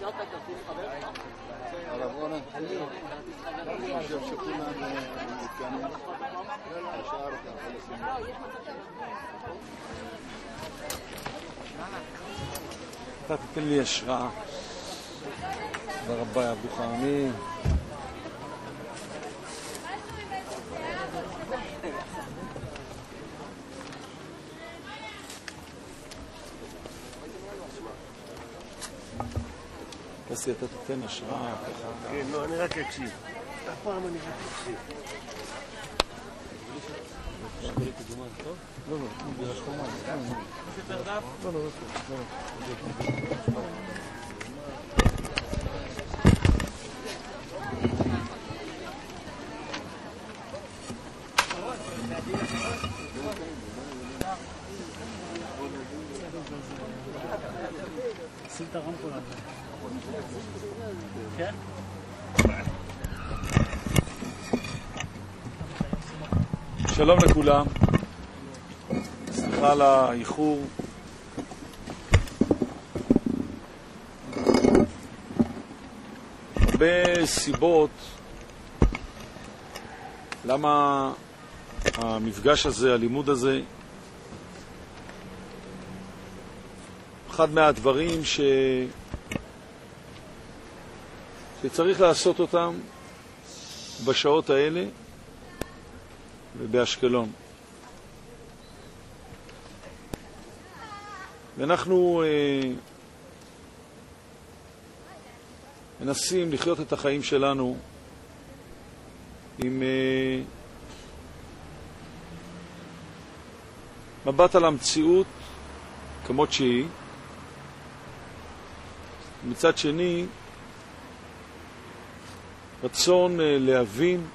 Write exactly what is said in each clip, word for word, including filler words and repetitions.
הרב רונן, אני חושב שכולם מתקנים, השאר אתה יכול לשים. אתה תתן לי השראה. תודה רבה, יעבדו חכמים. קסי, אתה תתן השראה. כן, לא, אני רק אקשיב. הפעם אני רק אקשיב. לא, לא, זה השחומה. לא, לא, לא. שים את הרמקול הזה. כן? שלום לכולם. סליחה על האיחור. הרבה סיבות למה המפגש הזה, הלימוד הזה, אחד מהדברים ש... שצריך לעשות אותם בשעות האלה ובאשקלון. ואנחנו אה, מנסים לחיות את החיים שלנו עם אה, מבט על המציאות כמות שהיא. מצד שני, רצון אה, להבין,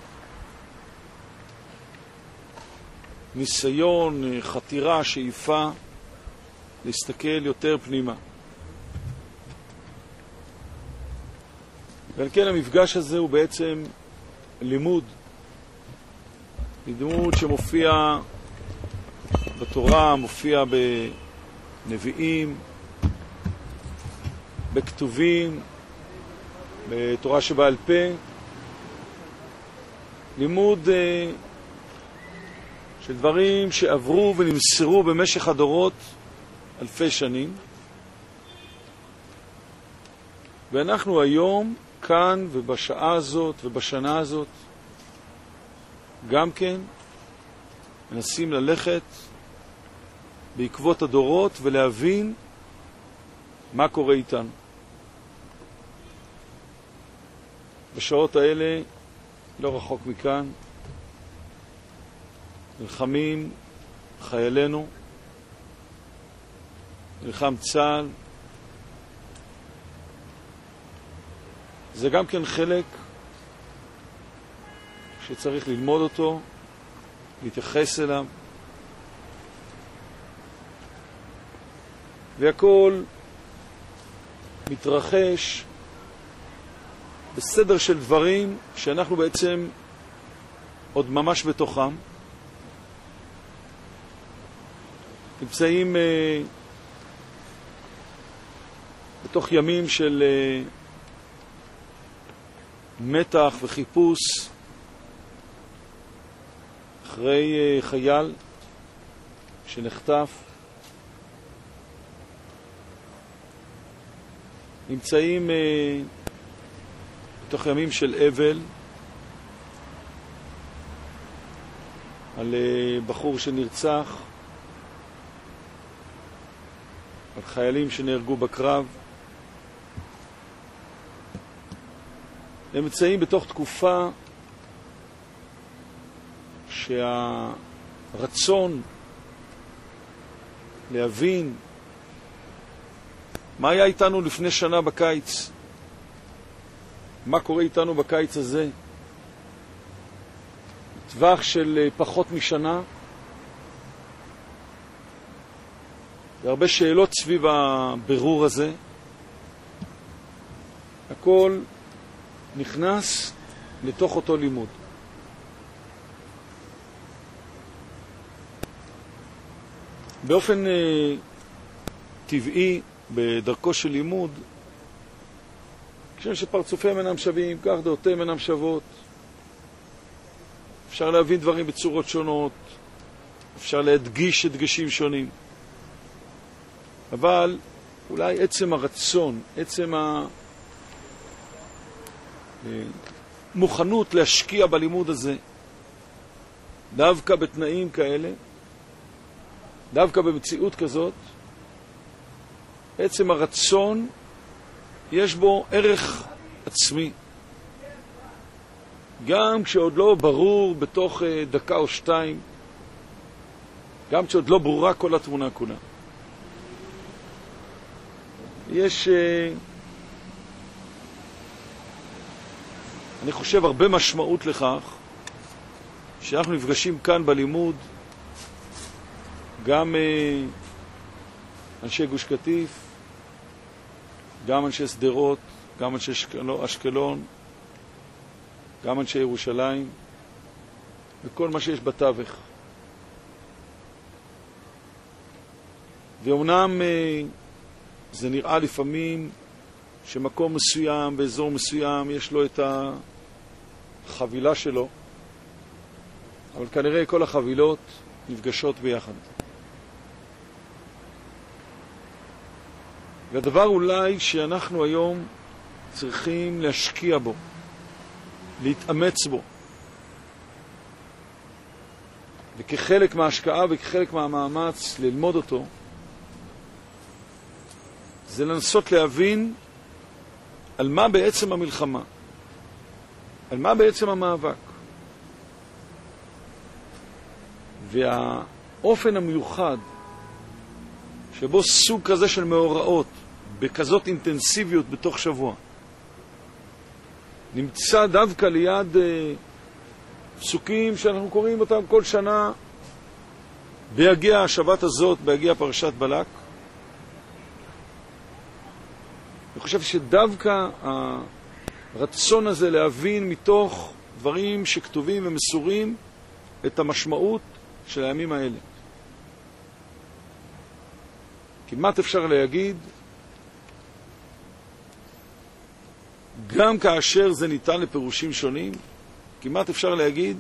ניסיון, אה, חתירה, שאיפה, להסתכל יותר פנימה. ועל כן המפגש הזה הוא בעצם לימוד. לימוד שמופיע בתורה, מופיע בנביאים, בכתובים, בתורה שבעל פה. לימוד אה, של דברים שעברו ונמסרו במשך הדורות אלפי שנים. ואנחנו היום, כאן ובשעה הזאת ובשנה הזאת, גם כן מנסים ללכת בעקבות הדורות ולהבין מה קורה איתנו. בשעות האלה, לא רחוק מכאן, נלחמים חיילינו, נלחם צה"ל. זה גם כן חלק שצריך ללמוד אותו, להתייחס אליו. והכל מתרחש בסדר של דברים שאנחנו בעצם עוד ממש בתוכם. נמצאים אה, בתוך ימים של אה, מתח וחיפוש אחרי אה, חייל שנחטף. נמצאים אה, בתוך ימים של אבל על אה, בחור שנרצח, על חיילים שנהרגו בקרב. הם נמצאים בתוך תקופה שהרצון להבין מה היה איתנו לפני שנה בקיץ, מה קורה איתנו בקיץ הזה, טווח של פחות משנה, והרבה שאלות סביב הבירור הזה. הכל נכנס לתוך אותו לימוד. באופן אה, טבעי, בדרכו של לימוד, חושבים שפרצופיהם אינם שווים, כך דעותיהם אינם שוות. אפשר להבין דברים בצורות שונות, אפשר להדגיש הדגשים שונים. אבל אולי עצם הרצון, עצם המוכנות להשקיע בלימוד הזה, דווקא בתנאים כאלה, דווקא במציאות כזאת, עצם הרצון יש בו ערך עצמי. גם כשעוד לא ברור בתוך דקה או שתיים, גם כשעוד לא ברורה כל התמונה כולה. יש, אני חושב, הרבה משמעות לכך שאנחנו נפגשים כאן בלימוד, גם אנשי גוש קטיף, גם אנשי סדרות, גם אנשי אשקלון, גם אנשי ירושלים, וכל מה שיש בתווך. ואומנם זה נראה לפעמים שמקום מסוים, באזור מסוים, יש לו את החבילה שלו, אבל כנראה כל החבילות נפגשות ביחד. והדבר אולי שאנחנו היום צריכים להשקיע בו, להתאמץ בו, וכחלק מההשקעה וכחלק מהמאמץ ללמוד אותו, זה לנסות להבין על מה בעצם המלחמה, על מה בעצם המאבק. והאופן המיוחד שבו סוג כזה של מאורעות, בכזאת אינטנסיביות בתוך שבוע, נמצא דווקא ליד אה, פסוקים שאנחנו קוראים אותם כל שנה בהגיע השבת הזאת, בהגיע פרשת בלק. אני חושב שדווקא הרצון הזה להבין מתוך דברים שכתובים ומסורים את המשמעות של הימים האלה. כמעט אפשר להגיד, גם כאשר זה ניתן לפירושים שונים, כמעט אפשר להגיד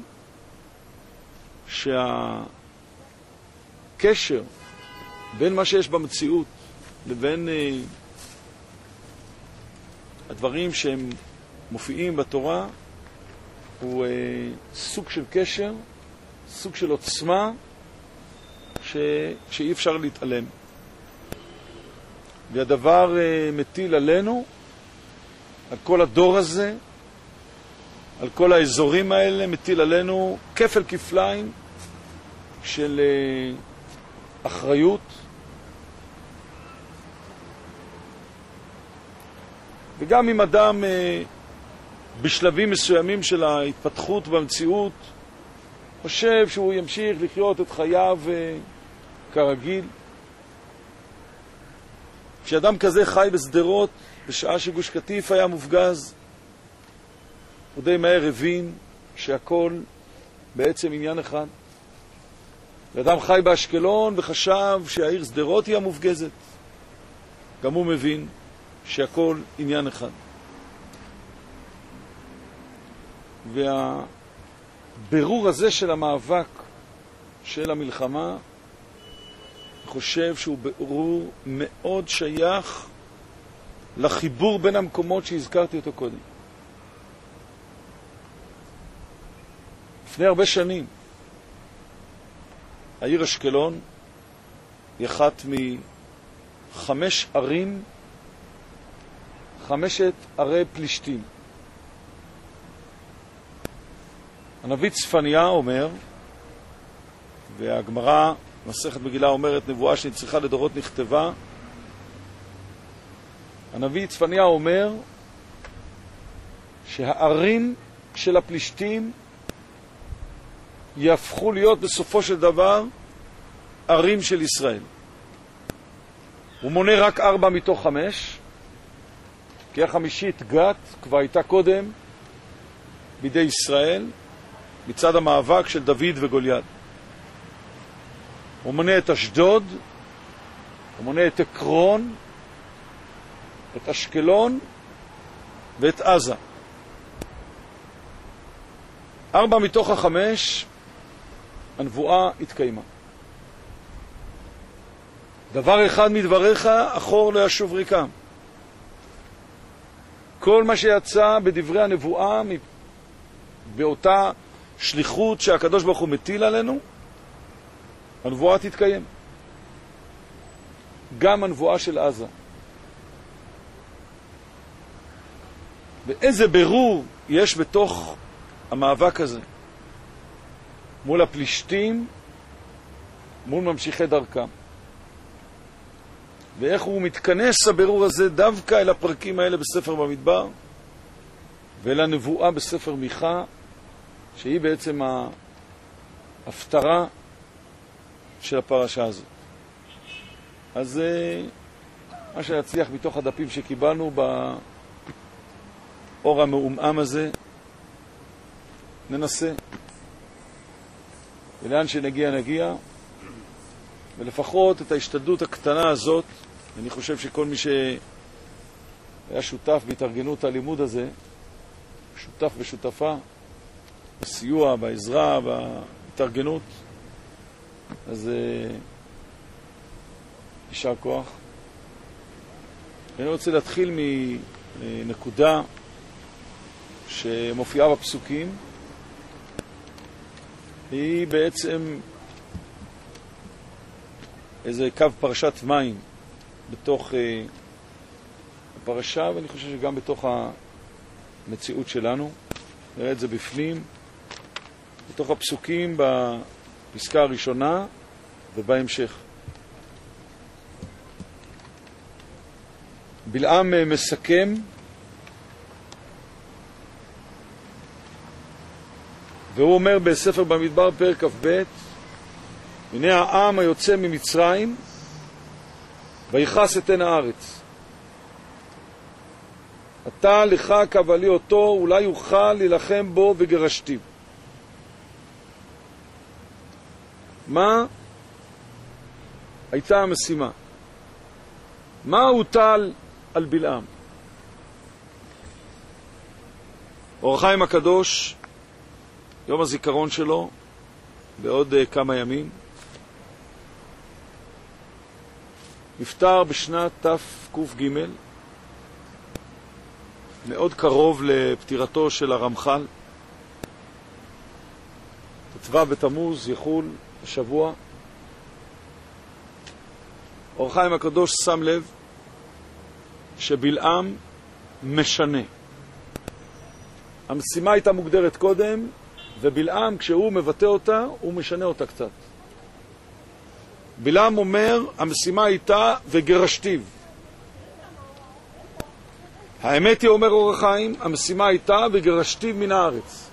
שהקשר בין מה שיש במציאות לבין uh, הדברים שהם מופיעים בתורה הוא uh, סוג של קשר, סוג של עוצמה ש... שאי אפשר להתעלם. והדבר uh, מטיל עלינו, על כל הדור הזה, על כל האזורים האלה, מטיל עלינו כפל כפליים של uh, אחריות. וגם אם אדם uh, בשלבים מסוימים של ההתפתחות במציאות חושב שהוא ימשיך לחיות את חייו uh, כרגיל, כשאדם כזה חי בסדרות בשעה שגוש קטיף היה מופגז, הוא די מהר הבין שהכל בעצם עניין אחד. ואדם חי באשקלון וחשב שהעיר סדרות היא המופגזת, גם הוא מבין שהכל עניין אחד. והבירור הזה של המאבק של המלחמה, אני חושב שהוא בירור מאוד שייך לחיבור בין המקומות שהזכרתי אותו קודם. לפני הרבה שנים, העיר אשקלון היא אחת מחמש ערים, חמשת ערי פלישתים. הנביא צפניה אומר, והגמרא מסכת מגילה אומרת, נבואה שנצריכה לדורות נכתבה, הנביא צפניה אומר שהערים של הפלישתים יהפכו להיות בסופו של דבר ערים של ישראל. הוא מונה רק ארבע מתוך חמש, כי החמישית גת כבר הייתה קודם בידי ישראל, מצד המאבק של דוד וגוליית. הוא מונה את אשדוד, הוא מונה את עקרון, את אשקלון ואת עזה. ארבע מתוך החמש, הנבואה התקיימה. דבר אחד מדבריך, אחור לא ישוב ריקם. כל מה שיצא בדברי הנבואה, באותה שליחות שהקדוש ברוך הוא מטיל עלינו, הנבואה תתקיים. גם הנבואה של עזה. ואיזה ברור יש בתוך המאבק הזה מול הפלישתים, מול ממשיכי דרכם. ואיך הוא מתכנס הברור הזה דווקא אל הפרקים האלה בספר במדבר ואל הנבואה בספר מיכה, שהיא בעצם ההפטרה של הפרשה הזאת. אז מה שיצליח מתוך הדפים שקיבלנו באור המעומעם הזה, ננסה. ולאן שנגיע נגיע, ולפחות את ההשתדלות הקטנה הזאת, אני חושב שכל מי שהיה שותף בהתארגנות הלימוד הזה, שותף ושותפה, בסיוע, בעזרה, בהתארגנות, אז יישר כוח. אני רוצה להתחיל מנקודה שמופיעה בפסוקים. היא בעצם איזה קו פרשת מים בתוך uh, הפרשה, ואני חושב שגם בתוך המציאות שלנו. נראה את זה בפנים, בתוך הפסוקים בפסקה הראשונה ובהמשך. בלעם מסכם והוא אומר בספר במדבר פרק כ"ב, הנה העם היוצא ממצרים ויחס את עין הארץ. אתה לך קבלי אותו, אולי יוכל להילחם בו וגרשתיו. מה הייתה המשימה? מה הוטל על בלעם? אור החיים הקדוש, יום הזיכרון שלו, בעוד uh, כמה ימים, נפטר בשנת תק"ג, מאוד קרוב לפטירתו של הרמח"ל. ט"ו בתמוז יחול השבוע. אור החיים הקדוש שם לב שבלעם משנה. המשימה הייתה מוגדרת קודם, ובלעם כשהוא מבטא אותה, הוא משנה אותה קצת. בלעם אומר, המשימה הייתה וגרשתיו. האמת היא, אומר אור החיים, המשימה הייתה וגרשתיו מן הארץ.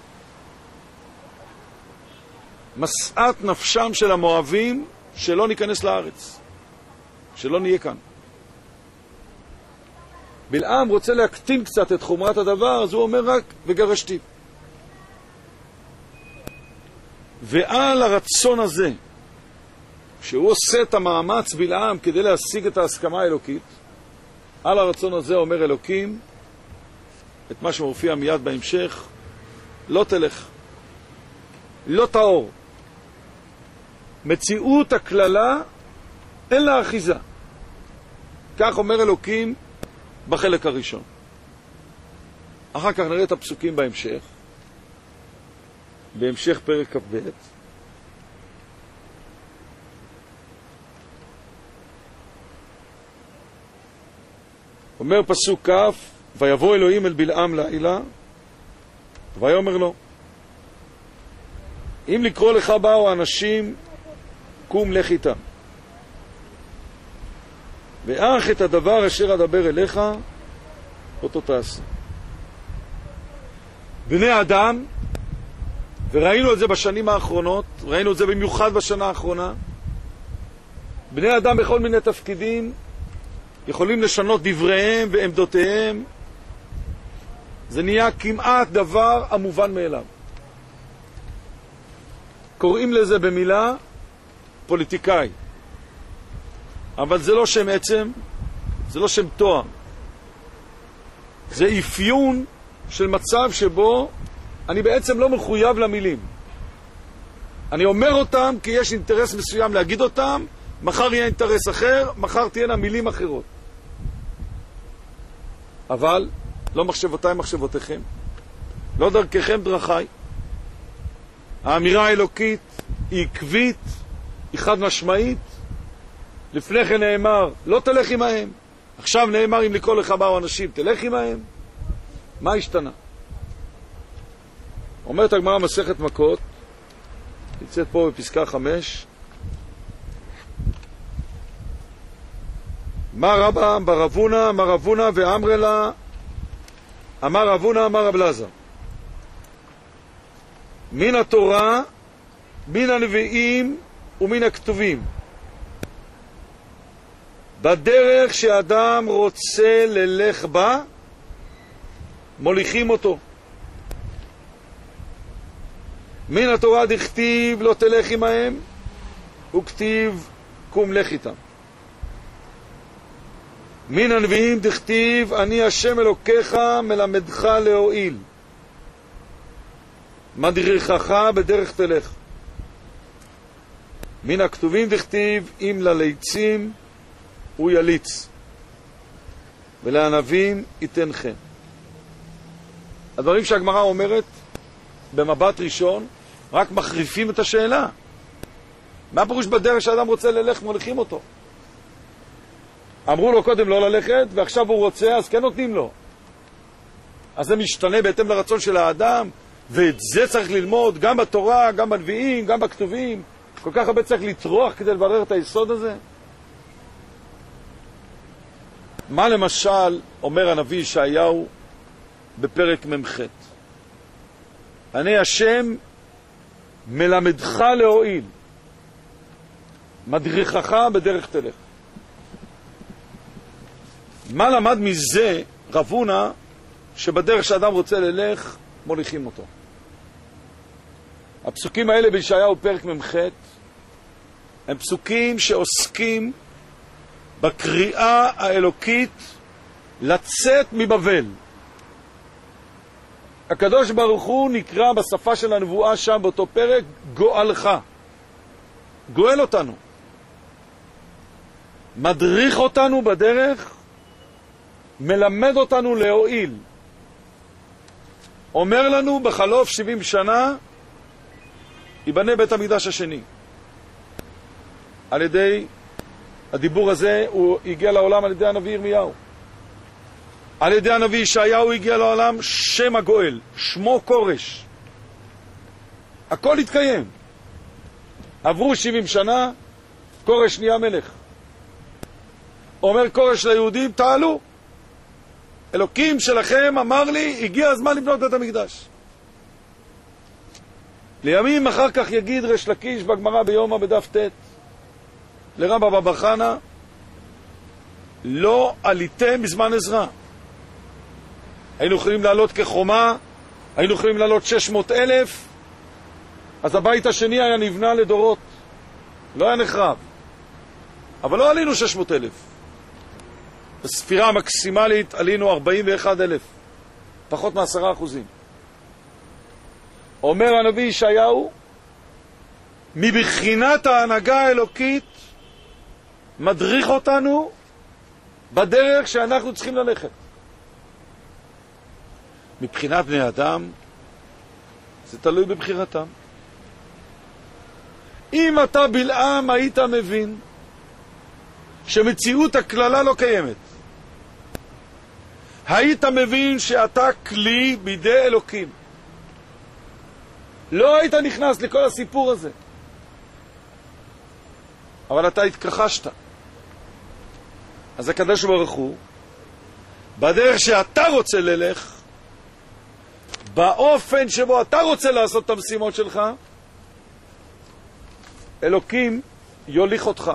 משאת נפשם של המואבים שלא ניכנס לארץ, שלא נהיה כאן. בלעם רוצה להקטין קצת את חומרת הדבר, אז הוא אומר רק וגרשתיו. ועל הרצון הזה, שהוא עושה את המאמץ בלעם כדי להשיג את ההסכמה האלוקית, על הרצון הזה אומר אלוקים את מה שמופיע מיד בהמשך, לא תלך, לא תאור. מציאות הכללה אין לה אחיזה. כך אומר אלוקים בחלק הראשון. אחר כך נראה את הפסוקים בהמשך, בהמשך פרק כ"ב. אומר פסוק כ', ויבוא אלוהים אל בלעם לילה, ויאמר לו, אם לקרוא לך באו האנשים, קום לך איתם. ואך את הדבר אשר אדבר אליך, אותו תעשה. בני אדם, וראינו את זה בשנים האחרונות, ראינו את זה במיוחד בשנה האחרונה, בני אדם בכל מיני תפקידים יכולים לשנות דבריהם ועמדותיהם. זה נהיה כמעט דבר המובן מאליו. קוראים לזה במילה פוליטיקאי, אבל זה לא שם עצם, זה לא שם תואר. זה אפיון של מצב שבו אני בעצם לא מחויב למילים. אני אומר אותם כי יש אינטרס מסוים להגיד אותם, מחר יהיה אינטרס אחר, מחר תהיינה מילים אחרות. אבל לא מחשבותיי מחשבותיכם, לא דרככם דרכיי. האמירה האלוקית היא עקבית, היא חד משמעית. לפני כן נאמר, לא תלך עמהם. עכשיו נאמר, אם לכל לך באו אנשים, תלך עמהם. מה השתנה? אומרת הגמרא מסכת מכות, נמצאת פה בפסקה חמש, מה רבא אמר רבונה, אמר רבונה ואמר לה, אמר רבונה, אמר רב אלעזר. מן התורה, מן הנביאים ומן הכתובים. בדרך שאדם רוצה ללך בה, מוליכים אותו. מן התורה דכתיב לא תלך עמהם, וכתיב קום לך איתם. מן הנביאים דכתיב אני השם אלוקיך מלמדך להועיל, מדריכך בדרך תלך. מן הכתובים דכתיב אם לליצים הוא יליץ, ולענבים ייתן חן. הדברים שהגמרא אומרת במבט ראשון רק מחריפים את השאלה. מה פירוש בדרך שאדם רוצה ללך מוליכים אותו? אמרו לו קודם לא ללכת, ועכשיו הוא רוצה, אז כן נותנים לו. אז זה משתנה בהתאם לרצון של האדם, ואת זה צריך ללמוד גם בתורה, גם בנביאים, גם בכתובים. כל כך הרבה צריך לטרוח כדי לברר את היסוד הזה. מה למשל אומר הנביא ישעיהו בפרק ממ"ח? אני השם מלמדך להועיל, מדריכך בדרך תלך. מה למד מזה רבונה שבדרך שאדם רוצה ללך מוליכים אותו? הפסוקים האלה בישעיהו פרק ממ"ח הם פסוקים שעוסקים בקריאה האלוקית לצאת מבבל. הקדוש ברוך הוא נקרא בשפה של הנבואה שם באותו פרק גואלך, גואל אותנו, מדריך אותנו בדרך, מלמד אותנו להועיל. אומר לנו בחלוף שבעים שנה ייבנה בית המקדש השני. על ידי הדיבור הזה הוא הגיע לעולם על ידי הנביא ירמיהו. על ידי הנביא ישעיהו הגיע לעולם שם הגואל, שמו קורש. הכל התקיים. עברו שבעים שנה, קורש נהיה מלך. אומר קורש ליהודים, תעלו. אלוקים שלכם אמר לי, הגיע הזמן לבנות בית המקדש. לימים אחר כך יגיד ריש לקיש בגמרא ביומא בדף ט' לרבא בבא חנא, לא עליתם בזמן עזרא. היינו יכולים לעלות כחומה, היינו יכולים לעלות שש מאות אלף, אז הבית השני היה נבנה לדורות, לא היה נחרב. אבל לא עלינו שש מאות אלף. בספירה המקסימלית עלינו ארבעים ואחד אלף, פחות מעשרה אחוזים. אומר הנביא ישעיהו, מבחינת ההנהגה האלוקית מדריך אותנו בדרך שאנחנו צריכים ללכת. מבחינת בני אדם זה תלוי בבחירתם. אם אתה בלעם היית מבין שמציאות הכללה לא קיימת, היית מבין שאתה כלי בידי אלוקים, לא היית נכנס לכל הסיפור הזה. אבל אתה התכחשת. אז הקדוש ברוך הוא בדרך שאתה רוצה ללך, באופן שבו אתה רוצה לעשות את המשימות שלך, אלוקים יוליך אותך.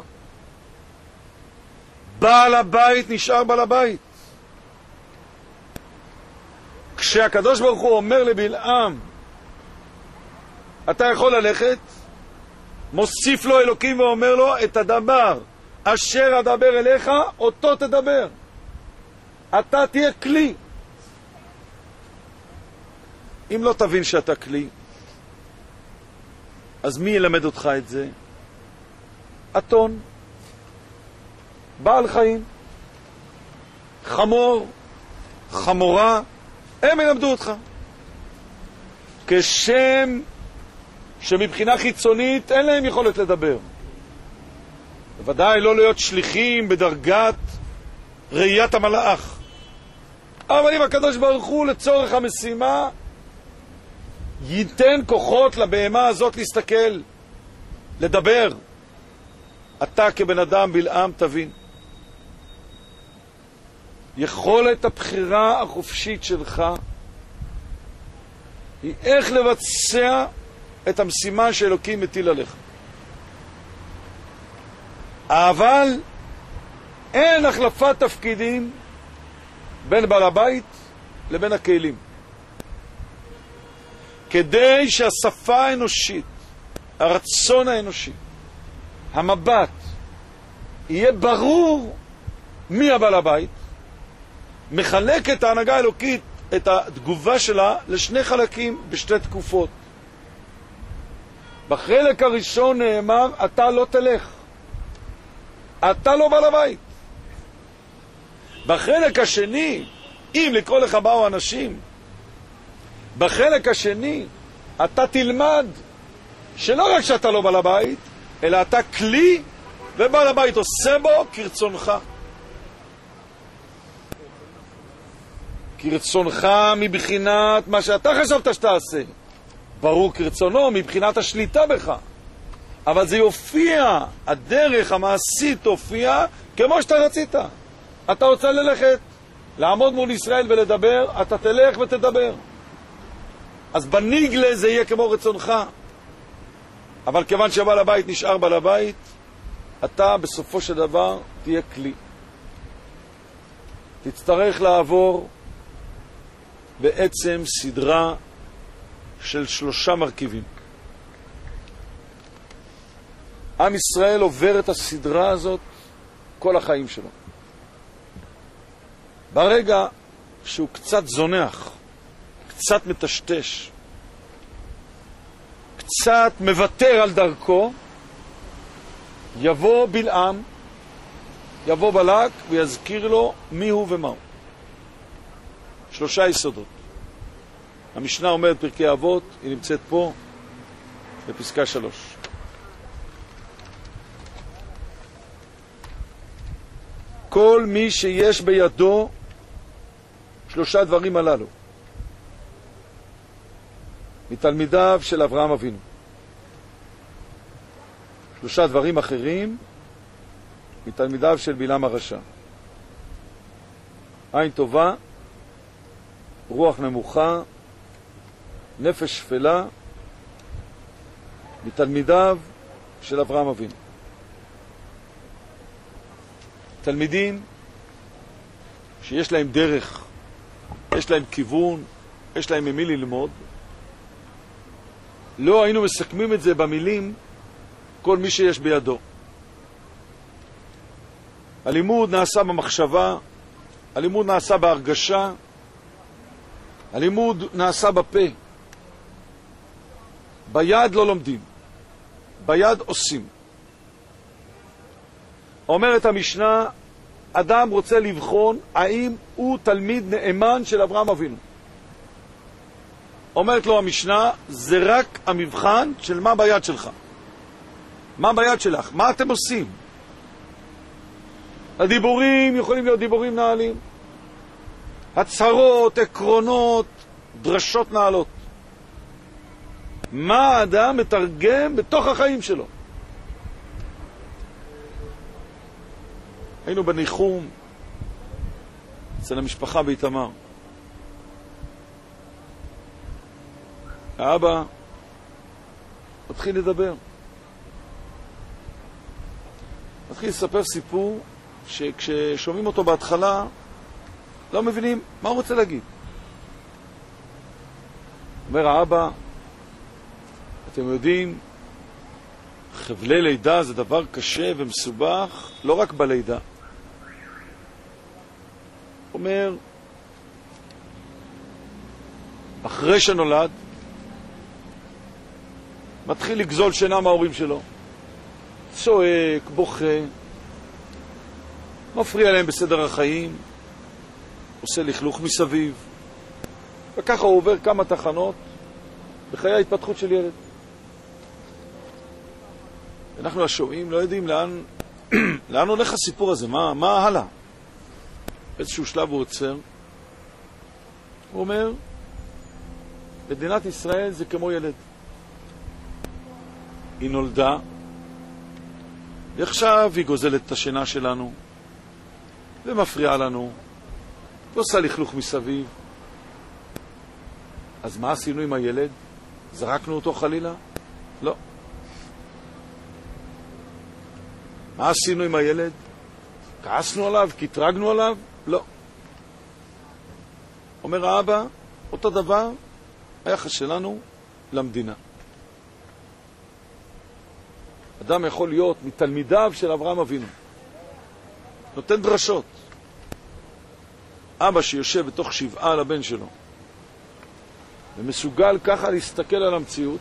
בעל הבית נשאר בעל הבית. כשהקדוש ברוך הוא אומר לבלעם אתה יכול ללכת, מוסיף לו אלוקים ואומר לו את הדבר אשר אדבר אליך אותו תדבר. אתה תהיה כלי. אם לא תבין שאתה כלי, אז מי ילמד אותך את זה? אתון, בעל חיים, חמור, חמורה, הם ילמדו אותך. כשם שמבחינה חיצונית אין להם יכולת לדבר. בוודאי לא להיות שליחים בדרגת ראיית המלאך. אבל אם הקדוש ברוך הוא לצורך המשימה ייתן כוחות לבהמה הזאת להסתכל, לדבר, אתה כבן אדם בלעם תבין. יכולת הבחירה החופשית שלך היא איך לבצע את המשימה שאלוקים מטיל עליך. אבל אין החלפת תפקידים בין בעל הבית לבין הכלים. כדי שהשפה האנושית, הרצון האנושי, המבט, יהיה ברור מי הבעל הבית, מחלק את ההנהגה האלוקית, את התגובה שלה, לשני חלקים בשתי תקופות. בחלק הראשון נאמר, אתה לא תלך. אתה לא בעל הבית. בחלק השני, אם לקרוא לך באו אנשים, בחלק השני, אתה תלמד שלא רק שאתה לא בעל הבית, אלא אתה כלי, ובעל הבית עושה בו כרצונך. כרצונך מבחינת מה שאתה חשבת שתעשה. ברור כרצונו מבחינת השליטה בך. אבל זה יופיע, הדרך המעשית תופיע כמו שאתה רצית. אתה רוצה ללכת, לעמוד מול ישראל ולדבר, אתה תלך ותדבר. אז בניגלה זה יהיה כמו רצונך. אבל כיוון שבעל הבית נשאר בעל הבית, אתה בסופו של דבר תהיה כלי. תצטרך לעבור בעצם סדרה של שלושה מרכיבים. עם ישראל עובר את הסדרה הזאת כל החיים שלו. ברגע שהוא קצת זונח, קצת מטשטש, קצת מוותר על דרכו, יבוא בלעם, יבוא בלק ויזכיר לו מי הוא ומה הוא. שלושה יסודות. המשנה אומרת פרקי אבות, היא נמצאת פה בפסקה שלוש. כל מי שיש בידו שלושה דברים הללו, מתלמידיו של אברהם אבינו. שלושה דברים אחרים מתלמידיו של בלעם הרשע. עין טובה, רוח נמוכה, נפש שפלה, מתלמידיו של אברהם אבינו. תלמידים שיש להם דרך, יש להם כיוון, יש להם ממי ללמוד. לא היינו מסכמים את זה במילים כל מי שיש בידו. הלימוד נעשה במחשבה, הלימוד נעשה בהרגשה, הלימוד נעשה בפה. ביד לא לומדים, ביד עושים. אומרת המשנה, אדם רוצה לבחון האם הוא תלמיד נאמן של אברהם אבינו. אומרת לו המשנה, זה רק המבחן של מה ביד שלך. מה ביד שלך? מה אתם עושים? הדיבורים יכולים להיות דיבורים נעלים. הצהרות, עקרונות, דרשות נעלות. מה האדם מתרגם בתוך החיים שלו? היינו בניחום אצל המשפחה באיתמר. האבא מתחיל לדבר. מתחיל לספר סיפור שכששומעים אותו בהתחלה לא מבינים מה הוא רוצה להגיד. אומר האבא, אתם יודעים, חבלי לידה זה דבר קשה ומסובך, לא רק בלידה. אומר, אחרי שנולד, מתחיל לגזול שינה מההורים שלו. צועק, בוכה, מפריע להם בסדר החיים, עושה לכלוך מסביב. וככה הוא עובר כמה תחנות בחיי ההתפתחות של ילד. אנחנו השומעים לא יודעים לאן, לאן הולך הסיפור הזה, מה, מה הלאה. באיזשהו שלב הוא עוצר, הוא אומר, מדינת ישראל זה כמו ילד. היא נולדה, ועכשיו היא גוזלת את השינה שלנו, ומפריעה לנו, ועושה לכלוך מסביב. אז מה עשינו עם הילד? זרקנו אותו חלילה? לא. מה עשינו עם הילד? כעסנו עליו? קטרגנו עליו? לא. אומר האבא, אותו דבר, היחס שלנו למדינה. אדם יכול להיות מתלמידיו של אברהם אבינו. נותן דרשות. אבא שיושב בתוך שבעה על הבן שלו, ומסוגל ככה להסתכל על המציאות,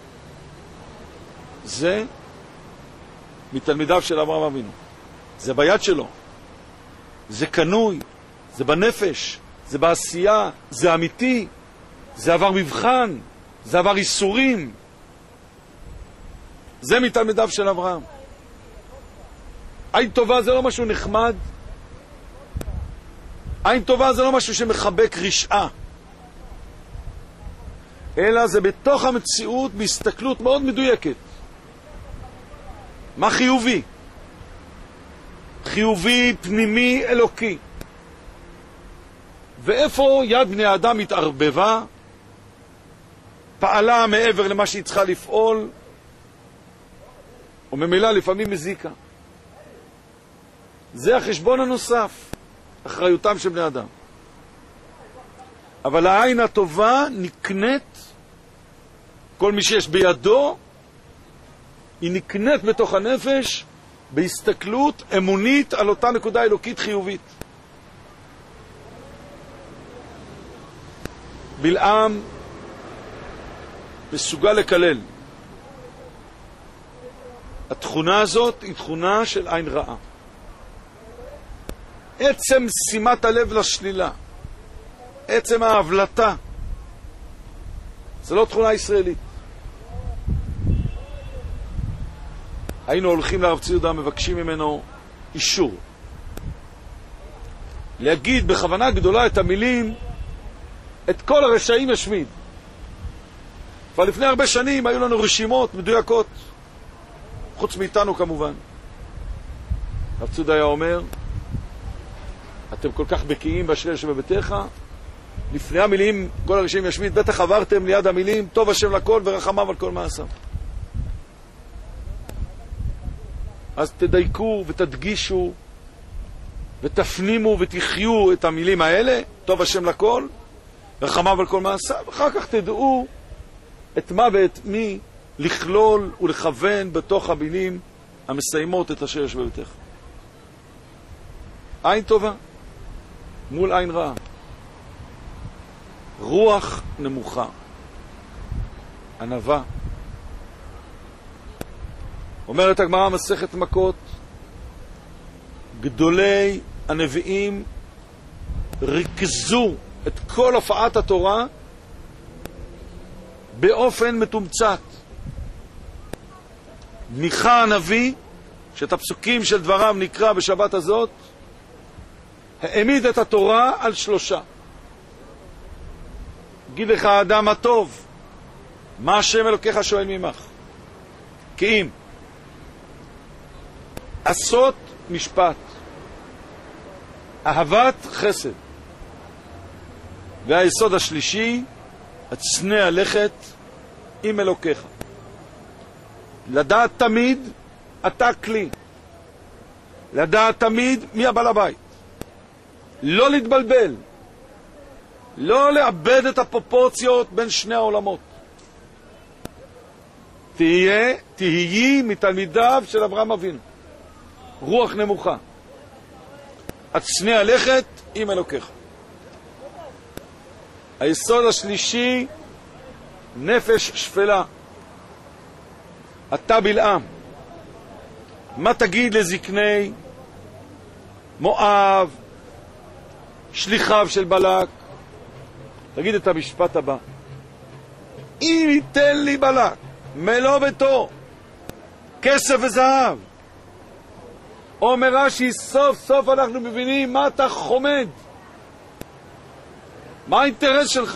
זה מתלמידיו של אברהם אבינו. זה ביד שלו. זה קנוי. זה בנפש. זה בעשייה. זה אמיתי. זה עבר מבחן. זה עבר איסורים. זה מתלמידיו של אברהם. עין טובה זה לא משהו נחמד. עין טובה זה לא משהו שמחבק רשעה. אלא זה בתוך המציאות בהסתכלות מאוד מדויקת. מה חיובי? חיובי, פנימי, אלוקי. ואיפה יד בני האדם התערבבה, פעלה מעבר למה שהיא צריכה לפעול, וממילא לפעמים מזיקה. זה החשבון הנוסף, אחריותם של בני אדם. אבל העין הטובה נקנית, כל מי שיש בידו, היא נקנית בתוך הנפש, בהסתכלות אמונית על אותה נקודה אלוקית חיובית. בלעם מסוגל לקלל. התכונה הזאת היא תכונה של עין רעה. עצם שימת הלב לשלילה, עצם ההבלטה, זה לא תכונה ישראלית. היינו הולכים לרב צבי יהודה, מבקשים ממנו אישור להגיד בכוונה גדולה את המילים את כל הרשעים ישמיד. כבר לפני הרבה שנים היו לנו רשימות מדויקות, חוץ מאיתנו כמובן. רב צבי יהודה היה אומר, אתם כל כך בקיאים באשר שבביתך, לפני המילים כל הרשעים ישמיד, בטח עברתם ליד המילים טוב השם לכל ורחמיו על כל מעשיו. אז תדייקו ותדגישו ותפנימו ותחיו את המילים האלה, טוב השם לכל ורחמיו על כל מעשיו. אחר כך תדעו את מה ואת מי לכלול ולכוון בתוך המילים המסיימות את אשר יש בביתך. עין טובה מול עין רעה. רוח נמוכה. ענווה. אומרת הגמרא מסכת מכות, גדולי הנביאים ריכזו את כל הופעת התורה באופן מתומצת. מיכה הנביא, שאת הפסוקים של דבריו נקרא בשבת הזאת, העמיד את התורה על שלושה. גיד לך האדם הטוב, מה השם אלוקיך שואל ממך? כי אם עשות משפט, אהבת חסד, והיסוד השלישי, הצנע לכת עם אלוקיך. לדעת תמיד אתה כלי, לדעת תמיד מי הבעל הבית, לא להתבלבל, לא לאבד את הפרופורציות בין שני העולמות. תהיה, תהיי מתלמידיו של אברהם אבינו. רוח נמוכה. הצנע לכת עם אלוקיך. היסוד השלישי, נפש שפלה. אתה בלעם, מה תגיד לזקני מואב, שליחיו של בלק? תגיד את המשפט הבא: אם ייתן לי בלק מלוא ביתו כסף וזהב. אומר רש"י, סוף סוף אנחנו מבינים מה אתה חומד, מה האינטרס שלך.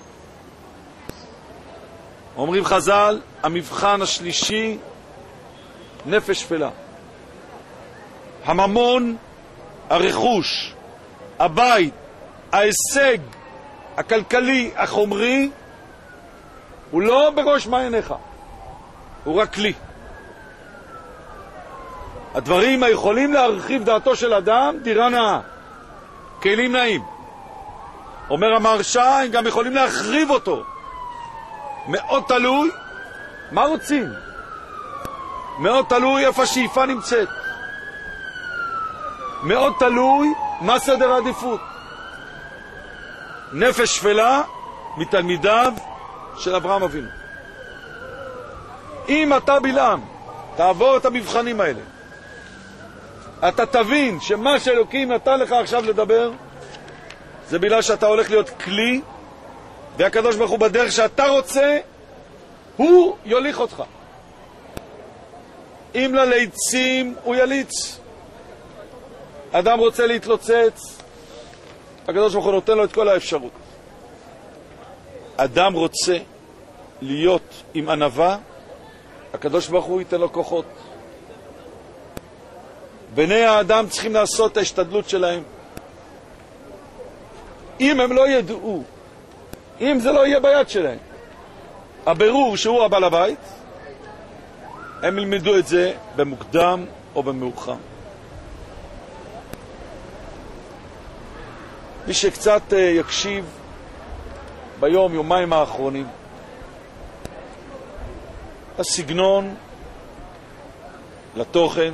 אומרים חז"ל, המבחן השלישי, נפש שפלה. הממון, הרכוש, הבית, ההישג הכלכלי, החומרי, הוא לא בראש מעייניך, הוא רק כלי. הדברים היכולים להרחיב דעתו של אדם, דירה נאה, כלים נאים. אומר המהרש"א, הם גם יכולים להחריב אותו. מאוד תלוי מה רוצים, מאוד תלוי איפה השאיפה נמצאת, מאוד תלוי מה סדר העדיפות. נפש שפלה מתלמידיו של אברהם אבינו. אם אתה בלעם תעבור את המבחנים האלה, אתה תבין שמה שאלוקים נתן לך עכשיו לדבר זה בגלל שאתה הולך להיות כלי, והקדוש ברוך הוא בדרך שאתה רוצה הוא יוליך אותך. אם לליצים הוא יליץ. אדם רוצה להתלוצץ, הקדוש ברוך הוא נותן לו את כל האפשרות. אדם רוצה להיות עם ענווה, הקדוש ברוך הוא ייתן לו כוחות. בני האדם צריכים לעשות את ההשתדלות שלהם. אם הם לא ידעו, אם זה לא יהיה ביד שלהם, הבירור שהוא הבעל הבית, הם ילמדו את זה במוקדם או במאוחר. מי שקצת יקשיב ביום, יומיים האחרונים, הסגנון, לתוכן,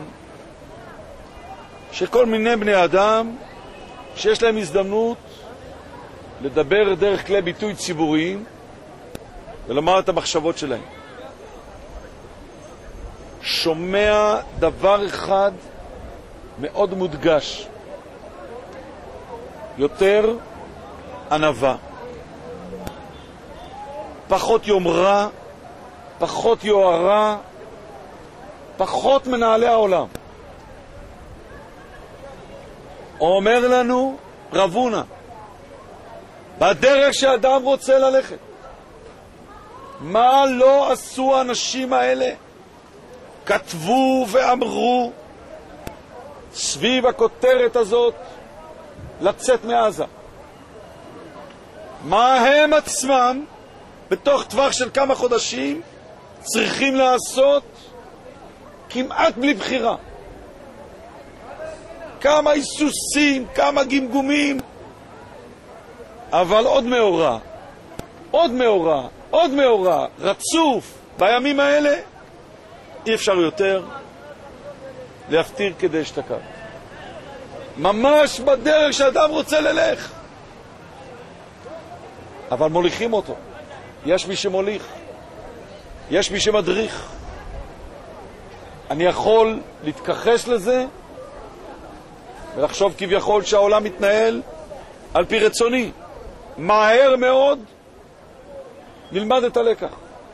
שכל מיני בני אדם שיש להם הזדמנות לדבר דרך כלי ביטוי ציבוריים ולומר את המחשבות שלהם. שומע דבר אחד מאוד מודגש, יותר ענווה, פחות יומרה, פחות יוהרה, פחות מנהלי העולם. אומר לנו רבונה, בדרך שאדם רוצה ללכת, מה לא עשו האנשים האלה? כתבו ואמרו סביב הכותרת הזאת לצאת מעזה. מה הם עצמם בתוך טווח של כמה חודשים צריכים לעשות כמעט בלי בחירה. כמה היסוסים, כמה גמגומים, אבל עוד מאורה, עוד מאורה, עוד מאורה, רצוף. בימים האלה אי אפשר יותר להפטיר כדי שתקע. ממש בדרך שאדם רוצה ללך, אבל מוליכים אותו. יש מי שמוליך, יש מי שמדריך. אני יכול להתכחש לזה ולחשוב כביכול שהעולם מתנהל על פי רצוני. מהר מאוד נלמד את הלקח.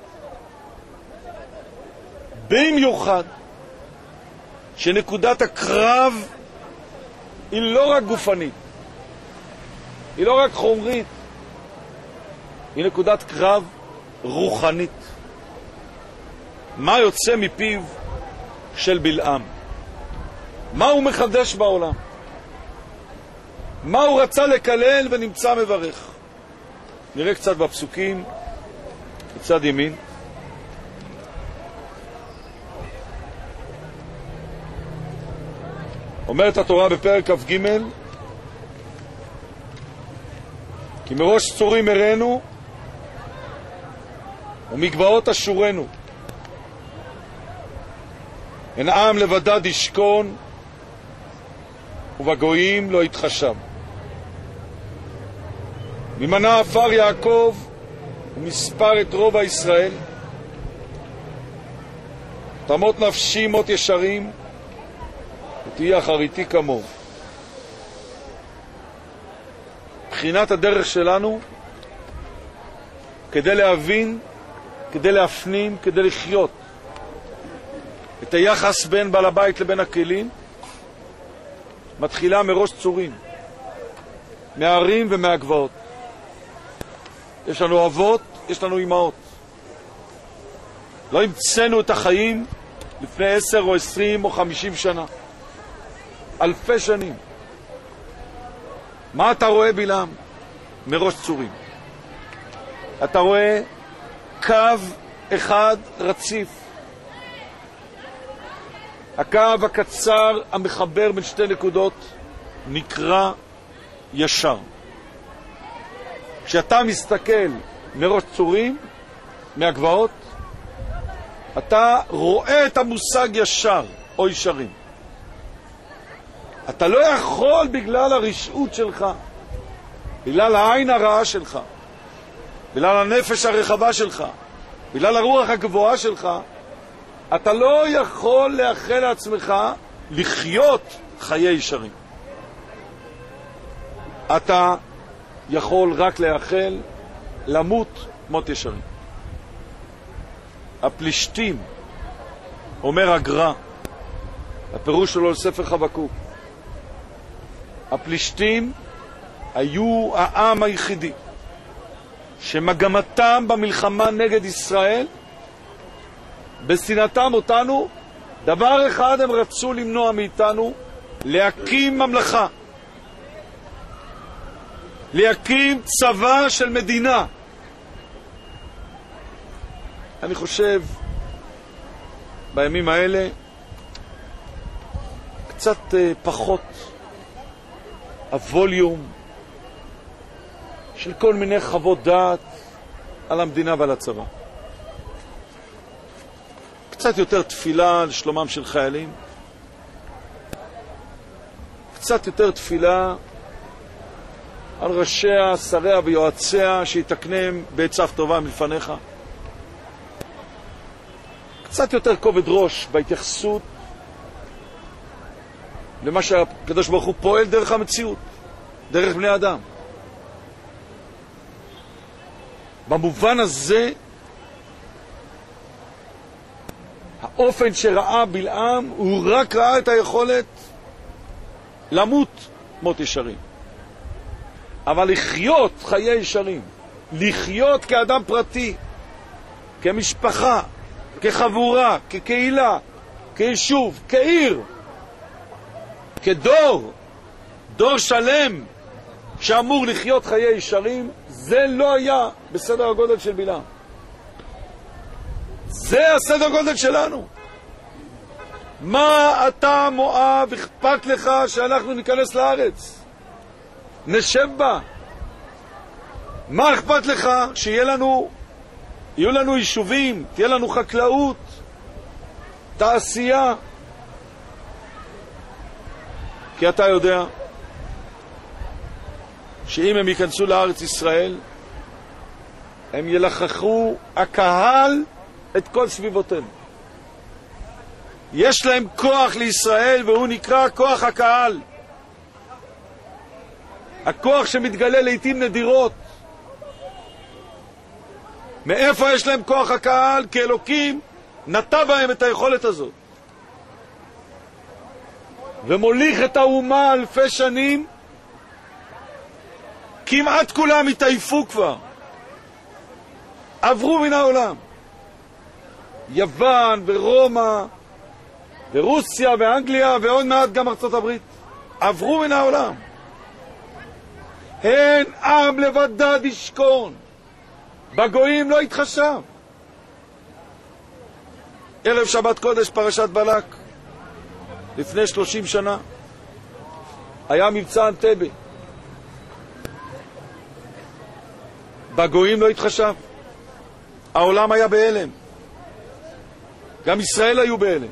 במיוחד שנקודת הקרב היא לא רק גופנית, היא לא רק חומרית, היא נקודת קרב רוחנית. מה יוצא מפיו של בלעם? מה הוא מחדש בעולם? מה הוא רצה לקלל ונמצא מברך? נראה קצת בפסוקים בצד ימין. אומרת התורה בפרק כ"ג, כי מראש צורים הראנו ומגבעות אשורנו, אין עם לבדד ישכון ובגויים לא יתחשב. ממנה עפר יעקב ומספר את רוב ישראל. תמות נפשי מות ישרים ותהיה אחריתי כמוהו. בחינת הדרך שלנו כדי להבין, כדי להפנים, כדי לחיות את היחס בין בעל הבית לבין הכלים, מתחילה מראש צורים, מהערים ומהגבעות. יש לנו אבות, יש לנו אמהות. לא המצאנו את החיים לפני עשר או עשרים או חמישים שנה. אלפי שנים. מה אתה רואה בלעם? מראש צורים. אתה רואה קו אחד רציף. הקו הקצר המחבר בין שתי נקודות נקרא ישר. כשאתה מסתכל מראש צורים, מהגבעות, אתה רואה את המושג ישר או ישרים. אתה לא יכול בגלל הרשעות שלך, בגלל העין הרעה שלך, בגלל הנפש הרחבה שלך, בגלל הרוח הגבוהה שלך, אתה לא יכול לאחל לעצמך לחיות חיי ישרים. אתה יכול רק לאחל למות מות ישרים. הפלישתים, אומר הגר"א, הפירוש שלו לספר חבקוק, הפלישתים היו העם היחידי שמגמתם במלחמה נגד ישראל, בסנאתם אותנו, דבר אחד הם רצו למנוע מאיתנו, להקים ממלכה, להקים צבא של מדינה. אני חושב בימים האלה קצת פחות הווליום של כל מיני חוות דעת על המדינה ועל הצבא. קצת יותר תפילה לשלומם של חיילים, קצת יותר תפילה על ראשיה, שריה ויועציה שיתקנם בעצב טובה מלפניך. קצת יותר כובד ראש בהתייחסות למה שהקדוש ברוך הוא פועל דרך המציאות, דרך בני אדם. במובן הזה, האופן שראה בלעם, הוא רק ראה את היכולת למות מות ישרים. אבל לחיות חיי ישרים, לחיות כאדם פרטי, כמשפחה, כחבורה, כקהילה, כיישוב, כעיר, כדור, דור שלם שאמור לחיות חיי ישרים, זה לא היה בסדר הגודל של בלעם. זה הסדר גודל שלנו. מה אתה מואב אכפת לך שאנחנו ניכנס לארץ? נשב בה. מה אכפת לך שיהיה לנו, יהיו לנו יישובים, תהיה לנו חקלאות, תעשייה? כי אתה יודע שאם הם ייכנסו לארץ ישראל, הם ילחכו הקהל את כל סביבותינו. יש להם כוח לישראל, והוא נקרא כוח הקהל. הכוח שמתגלה לעתים נדירות. מאיפה יש להם כוח הקהל? כי אלוקים נטע בהם את היכולת הזאת. ומוליך את האומה אלפי שנים, כמעט כולם התעייפו כבר. עברו מן העולם. יוון ורומא ורוסיה ואנגליה ועוד מעט גם ארצות הברית. עברו מן העולם. הן עם לבדד ישכון. בגויים לא התחשב. ערב שבת קודש פרשת בלק, לפני שלושים שנה, היה מבצע אנטבה. בגויים לא התחשב. העולם היה בהלם. גם ישראל היו בהלם.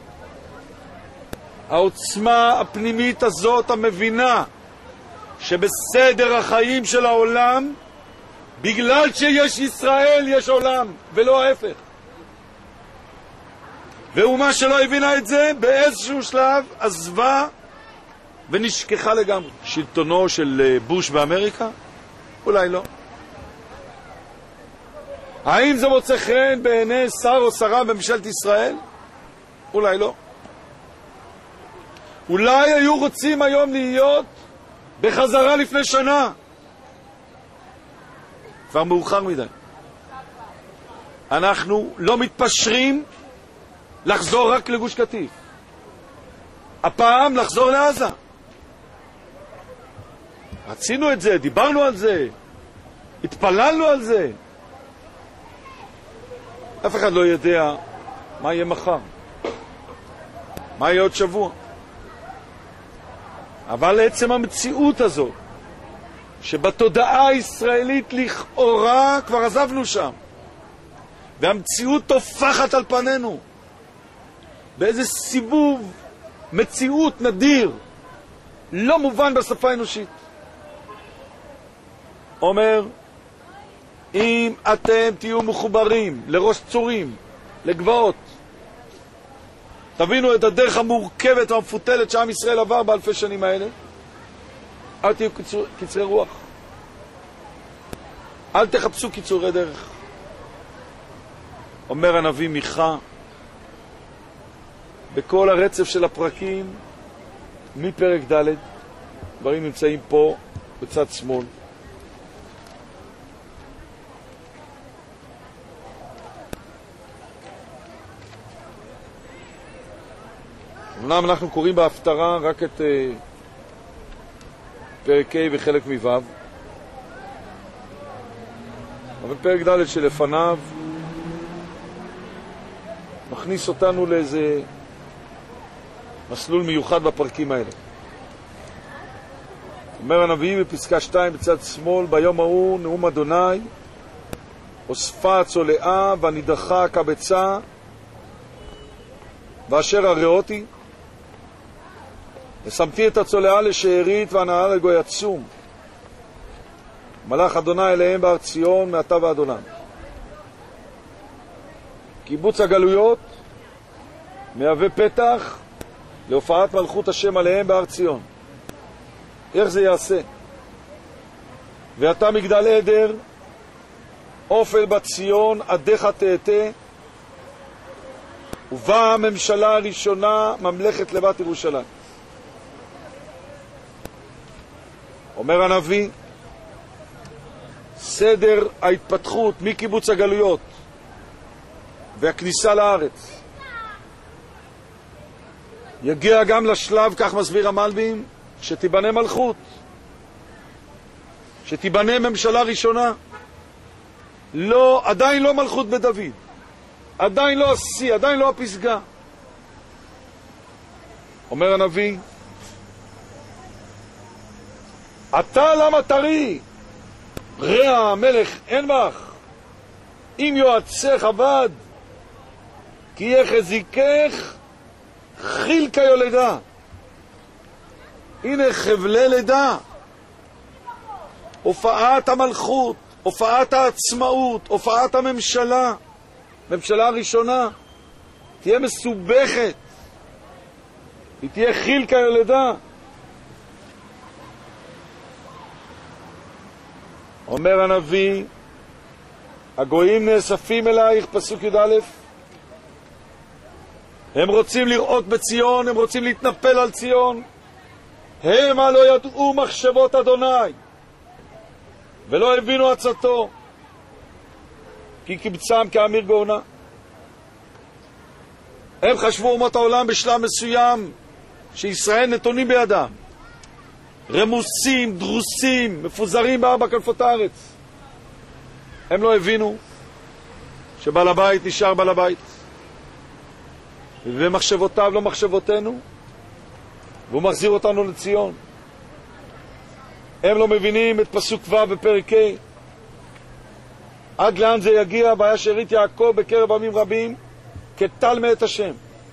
העוצמה הפנימית הזאת המבינה שבסדר החיים של העולם בגלל שיש ישראל יש עולם, ולא ההפך. ואומה שלא הבינה את זה, באיזשהו שלב עזבה ונשכחה לגמרי. שלטונו של בוש באמריקה? אולי לא. האם זה מוצא חן בעיני שר או שרה בממשלת ישראל? אולי לא. אולי היו רוצים היום להיות בחזרה לפני שנה. כבר מאוחר מדי. אנחנו לא מתפשרים לחזור רק לגוש קטיף. הפעם לחזור לעזה. רצינו את זה, דיברנו על זה, התפללנו על זה. אף אחד לא יודע מה יהיה מחר, מה יהיה עוד שבוע. אבל עצם המציאות הזו, שבתודעה הישראלית לכאורה כבר עזבנו שם, והמציאות תופחת על פנינו, באיזה סיבוב מציאות נדיר, לא מובן בשפה האנושית. אומר, אם אתם תהיו מחוברים לראש צורים, לגבעות, תבינו את הדרך המורכבת והמפותלת שעם ישראל עבר באלפי שנים האלה, אל תהיו קיצור, קיצרי רוח. אל תחפשו קיצורי דרך. אומר הנביא מיכה, בכל הרצף של הפרקים, מפרק ד', דברים נמצאים פה בצד שמאל. אמנם אנחנו קוראים בהפטרה רק את uh, פרק ה' וחלק מו', אבל פרק ד' שלפניו מכניס אותנו לאיזה מסלול מיוחד בפרקים האלה. אומר הנביא בפסקה שתיים בצד שמאל, ביום ההוא נאום אדוני, אוספה הצולעה והנידחה הקבצה, ואשר הראותי, ושמתי את הצולעה לשארית והנהר לגוי עצום. מלך אדוני אליהם בהר ציון מעתה ועד עולם. קיבוץ הגלויות מהווה פתח להופעת מלכות השם עליהם בהר ציון. איך זה יעשה? ואתה מגדל עדר, אופל בציון, עדיך תהתה, ובאה הממשלה הראשונה, ממלכת לבת ירושלים. אומר הנביא, סדר ההתפתחות מקיבוץ הגלויות והכניסה לארץ יגיע גם לשלב, כך מסביר המלבים, שתיבנה מלכות, שתיבנה ממשלה ראשונה. לא, עדיין לא מלכות בדוד, עדיין לא השיא, עדיין לא הפסגה. אומר הנביא, אתה למה תרי רע המלך אין בך, אם יועצך עבד, כי יחזיקך חיל כיולדה. הנה חבלי לידה, הופעת המלכות, הופעת העצמאות, הופעת הממשלה, ממשלה הראשונה, תהיה מסובכת, היא תהיה חיל כיולדה. אומר הנביא, הגויים נאספים אלייך, פסוק י' א', הם רוצים לראות בציון, הם רוצים להתנפל על ציון, הם לא ידעו מחשבות אדוני ולא הבינו עצתו, כי קיבצם כאמיר גאונה. הם חשבו אומות העולם בשלב מסוים שישראל נתונים בידם, רמוסים, דרוסים, מפוזרים בארבע כנפות הארץ. הם לא הבינו שבעל הבית נשאר בעל הבית, ומחשבותיו לא מחשבותינו, והוא מחזיר אותנו לציון. הם לא מבינים את פסוק ו' בפרק ה', עד לאן זה יגיע, והיה שארית יעקב בקרב עמים רבים כטל מאת השם,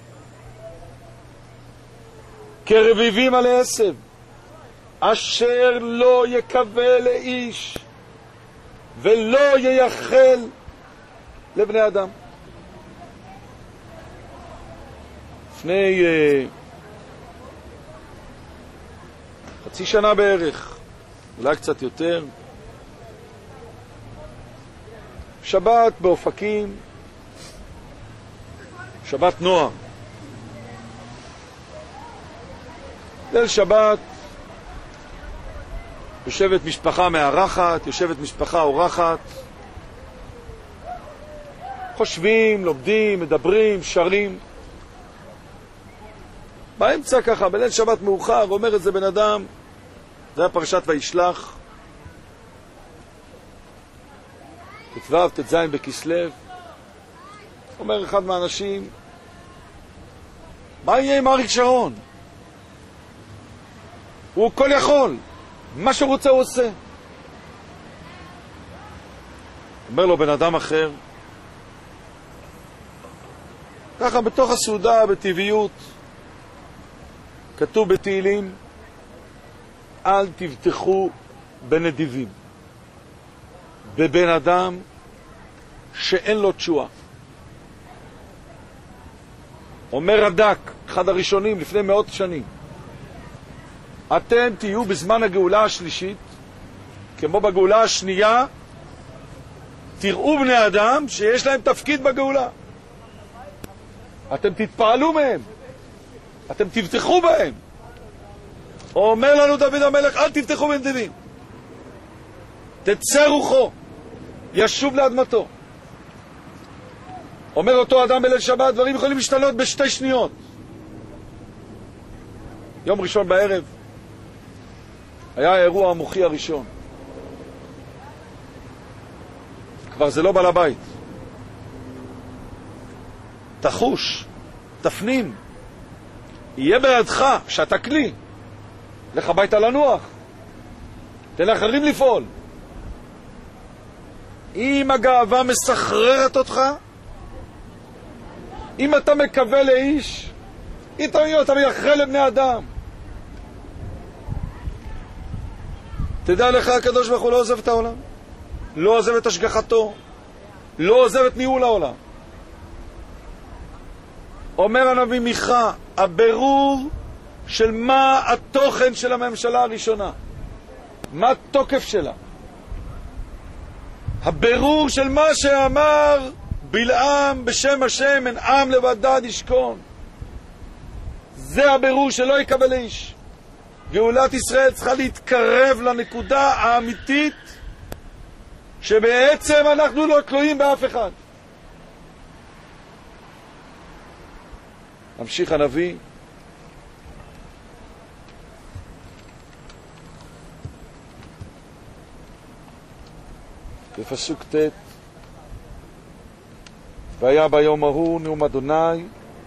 כרביבים על העשב, אשר לא יקווה לאיש, ולא ייחל לבני אדם. לפני uh, חצי שנה בערך, אולי קצת יותר, שבת באופקים, שבת נוער. ליל שבת יושבת משפחה מארחת, יושבת משפחה אורחת, חושבים, לומדים, מדברים, שרים. באמצע ככה, בליל שבת מאוחר, אומר את זה בן אדם, זה היה פרשת וישלח, תתוו, תתזין בכסלו. אומר אחד מהאנשים, מה יהיה עם אריק שרון? הוא כל יכול, מה שהוא רוצה הוא עושה. אומר לו בן אדם אחר, ככה בתוך הסעודה, בטבעיות, כתוב בתהילים, אל תבטחו בנדיבים, בבן אדם שאין לו תשועה. אומר רד"ק, אחד הראשונים לפני מאות שנים, אתם תהיו בזמן הגאולה השלישית, כמו בגאולה השנייה, תראו בני אדם שיש להם תפקיד בגאולה. אתם תתפעלו מהם, אתם תבטחו בהם. אומר לנו דוד המלך, אל תבטחו בנדיבים. תצא רוחו, ישוב לאדמתו. אומר אותו אדם בליל שבת, דברים יכולים להשתנות בשתי שניות. יום ראשון בערב היה האירוע המוחי הראשון. כבר זה לא בעל הבית. תחוש, תפנים, יהיה בידך שאתה כלי, לך הביתה לנוח, תן לאחרים לפעול. אם הגאווה מסחררת אותך, אם אתה מקווה לאיש, אם אתה מייחל לבני אדם, תדע לך, הקדוש ברוך הוא לא עוזב את העולם, לא עוזב את השגחתו, לא עוזב את ניהול העולם. אומר הנביא מיכה, הבירור של מה התוכן של הממשלה הראשונה, מה התוקף שלה, הבירור של מה שאמר בלעם בשם השם, אין עם לבדד ישכון, זה הבירור שלא יקבל איש. גאולת ישראל צריכה להתקרב לנקודה האמיתית שבעצם אנחנו לא תלויים באף אחד. ממשיך הנביא, בפסוק ט', והיה ביום ההוא נאום אדוני,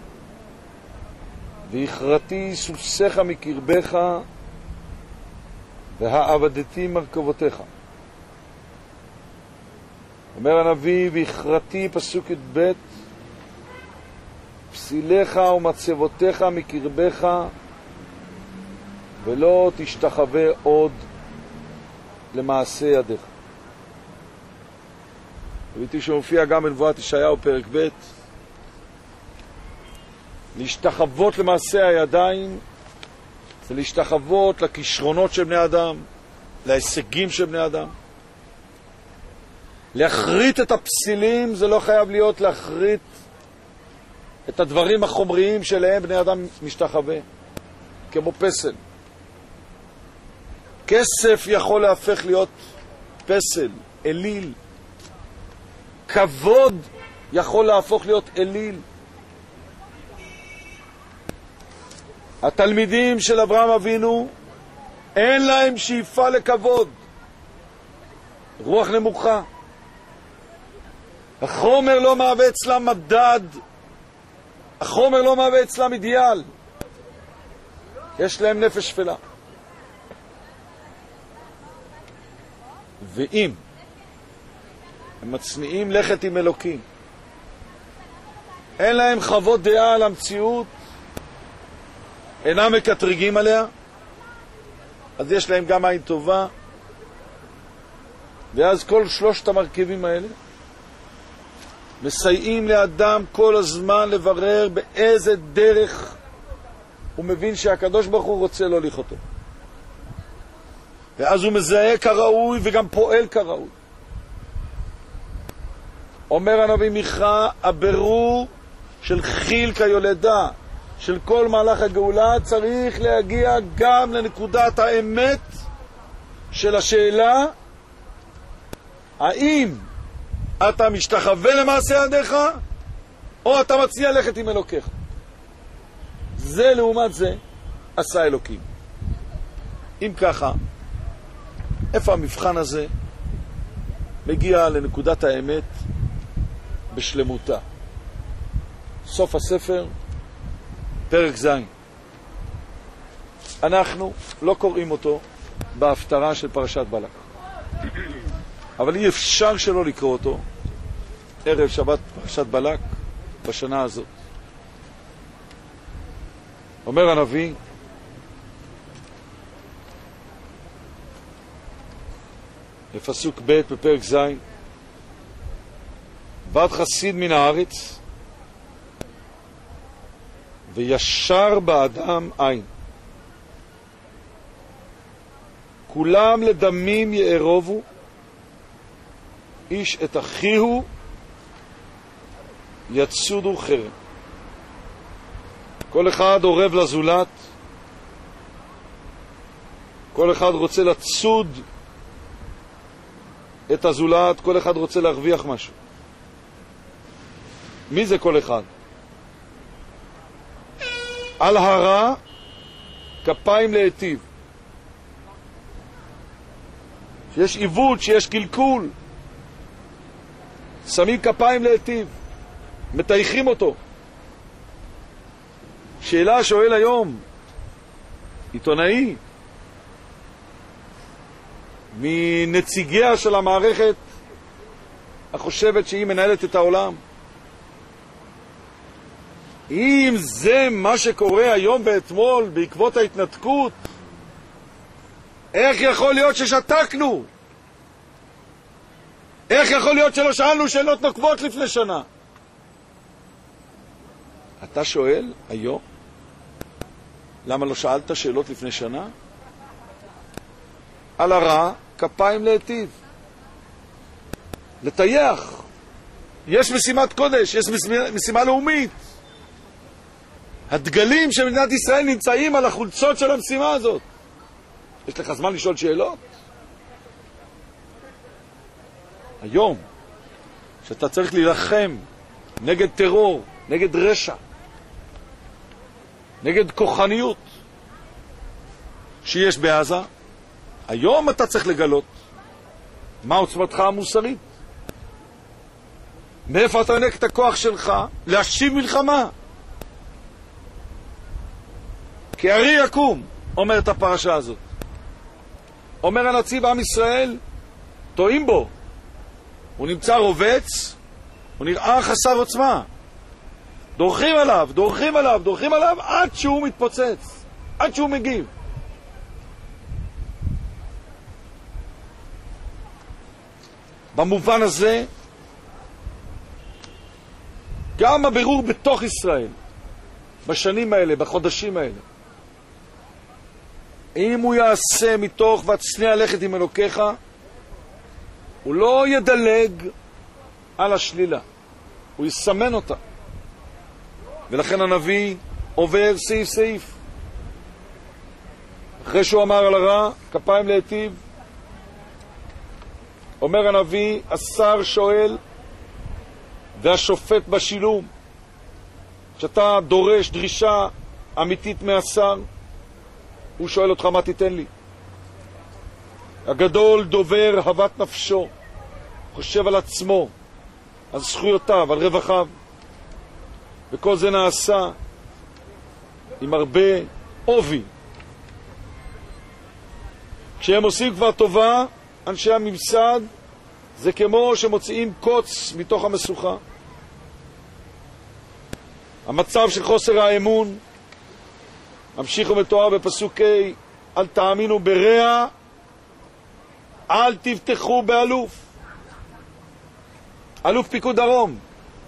והכרתי סוסיך מקרבך, והעבדתי מרכבותיך. אומר הנביא, והכרתי, פסוק י"ב, פסיליך ומצבותיך מקרבך, ולא תשתחווה עוד למעשה ידיך. ראיתי שמופיע גם בנבואת ישעיהו פרק ב', להשתחוות למעשה הידיים זה להשתחוות לכישרונות של בני אדם, להישגים של בני אדם. להחריט את הפסילים זה לא חייב להיות להחריט את הדברים החומריים שלהם בני אדם משתחווה, כמו פסל. כסף יכול להפך להיות פסל, אליל. כבוד יכול להפוך להיות אליל. התלמידים של אברהם אבינו אין להם שאיפה לכבוד, רוח נמוכה. החומר לא מהווה אצלם מדד, החומר לא מהווה אצלם אידיאל. יש להם נפש שפלה. ואם הם מצניעים לכת עם אלוקים, אין להם חוות דעה על המציאות, אינם מקטרגים עליה, אז יש להם גם עין טובה ואז כל שלושת המרכיבים האלה מסייעים לאדם כל הזמן לברר באיזה דרך הוא מבין שהקדוש ברוך הוא רוצה להוליך אותו. ואז הוא מזהה כראוי וגם פועל כראוי. אומר הנביא מיכה, הבירור של חיל כיולדה, של כל מהלך הגאולה, צריך להגיע גם לנקודת האמת של השאלה, האם אתה משתחווה למעשה ידיך, או אתה מציע ללכת עם אלוקיך. זה לעומת זה עשה אלוקים. אם ככה, איפה המבחן הזה מגיע לנקודת האמת בשלמותה? סוף הספר, פרק ז'. אנחנו לא קוראים אותו בהפטרה של פרשת בלק, אבל אי אפשר שלא לקרוא אותו ערב שבת פרשת בלק בשנה הזאת. אומר הנביא, בפסוק ב' בפרק ז', באת חסיד מן הארץ וישר באדם עין, כולם לדמים יערובו, איש את אחיהו יצודו חרם. כל אחד עורב לזולת, כל אחד רוצה לצוד את הזולת, כל אחד רוצה להרוויח משהו. מי זה כל אחד? על הרע כפיים להיטיב. שיש עיוות, שיש קלקול, שמים כפיים להיטיב, מתייחים אותו. שאלה שואל היום עיתונאי מנציגיה של המערכת החושבת שהיא מנהלת את העולם, אם זה מה שקורה היום ואתמול בעקבות ההתנתקות, איך יכול להיות ששתקנו? איך יכול להיות שלא שאלנו שאלות נוקבות לפני שנה? אתה שואל היום, למה לא שאלת שאלות לפני שנה? על הרע כפיים להיטיב, לטייח. יש משימת קודש, יש משימה לאומית. הדגלים של מדינת ישראל נמצאים על החולצות של המשימה הזאת. יש לך זמן לשאול שאלות? היום, שאתה צריך להילחם נגד טרור, נגד רשע, נגד כוחניות שיש בעזה, היום אתה צריך לגלות מה עוצמתך המוסרית. מאיפה אתה נק את הכוח שלך להשיב מלחמה? כי הרי יקום, אומרת הפרשה הזאת. אומר הנציב עם ישראל, טועים בו. הוא נמצא רובץ, הוא נראה חסר עוצמה. דורכים עליו, דורכים עליו, דורכים עליו, עד שהוא מתפוצץ, עד שהוא מגיב. במובן הזה, גם הבירור בתוך ישראל, בשנים האלה, בחודשים האלה, אם הוא יעשה מתוך ותצניע לכת עם אלוקיך, הוא לא ידלג על השלילה, הוא יסמן אותה. ולכן הנביא עובר סעיף סעיף. אחרי שהוא אמר על הרע כפיים להיטיב, אומר הנביא, השר שואל והשופט בשילום. כשאתה דורש דרישה אמיתית מהשר, הוא שואל אותך מה תיתן לי. הגדול דובר הבת נפשו, חושב על עצמו, על זכויותיו, על רווחיו, וכל זה נעשה עם הרבה עובי. כשהם עושים כבר טובה, אנשי הממסד, זה כמו שמוציאים קוץ מתוך המסוכה. המצב של חוסר האמון ממשיך ומתואר בפסוק ה', אל תאמינו ברע אל תבטחו באלוף. אלוף פיקוד דרום.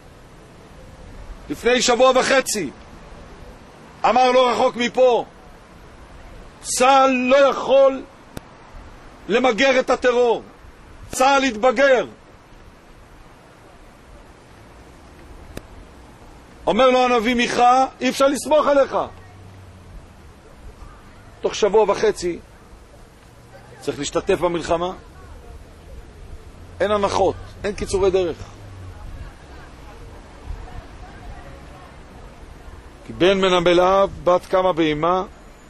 לפני שבוע וחצי אמר לא רחוק מפה, צה"ל לא יכול למגר את הטרור. צה"ל התבגר. אומר לו הנביא מיכה, אי אפשר לסמוך עליך. תוך שבוע וחצי צריך להשתתף במלחמה. אין הנחות, אין קיצורי דרך. כי בן מנבל אב, בת קמה באימה,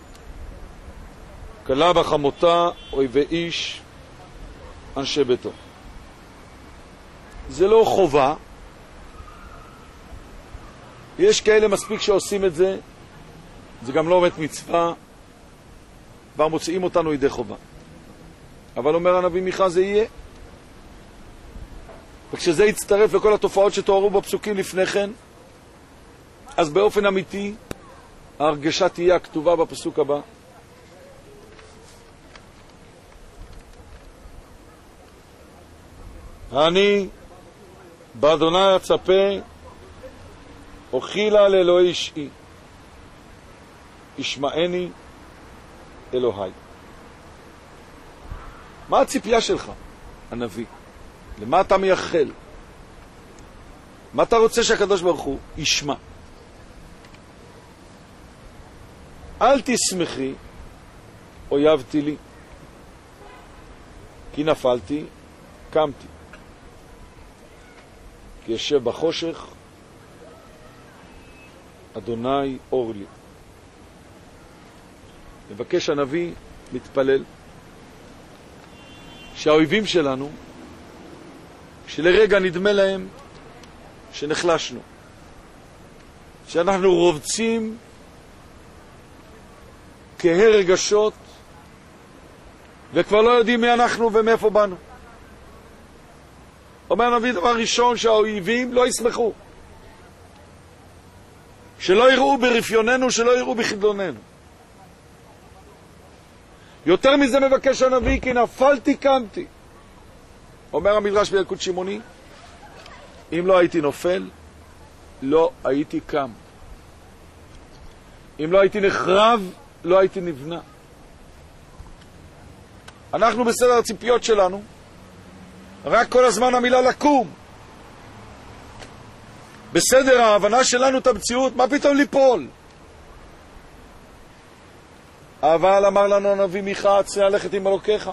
כלה בחמותה, אויבי איש, אנשי ביתו. זה לא חובה. יש כאלה מספיק שעושים את זה, זה גם לא מת מצווה, כבר מוציאים אותנו ידי חובה. אבל אומר הנביא מיכה, זה יהיה. וכשזה יצטרף לכל התופעות שתוארו בפסוקים לפני כן, אז באופן אמיתי ההרגשה תהיה הכתובה בפסוק הבא. אני באדוני אצפה, אוכילה לאלוהי אישי, ישמעני אלוהי. מה הציפייה שלך, הנביא? למה אתה מייחל? מה אתה רוצה שהקדוש ברוך הוא ישמע? אל תשמחי, אויבתי לי, כי נפלתי, קמתי. כי ישב בחושך, אדוני אור לי. מבקש הנביא להתפלל שהאויבים שלנו, שלרגע נדמה להם שנחלשנו, שאנחנו רובצים כהי רגשות וכבר לא יודעים מי אנחנו ומאיפה באנו. אומר הנביא דבר ראשון, שהאויבים לא ישמחו, שלא יראו ברפיוננו, שלא יראו בחדלוננו. יותר מזה מבקש הנביא, כי נפלתי קמתי. אומר המדרש בילקוט שמעוני, אם לא הייתי נופל, לא הייתי קם. אם לא הייתי נחרב, לא הייתי נבנה. אנחנו בסדר הציפיות שלנו, רק כל הזמן המילה לקום. בסדר ההבנה שלנו את המציאות, מה פתאום ליפול? אבל אמר לנו הנביא מיכה, צריך ללכת עם אלוקיך.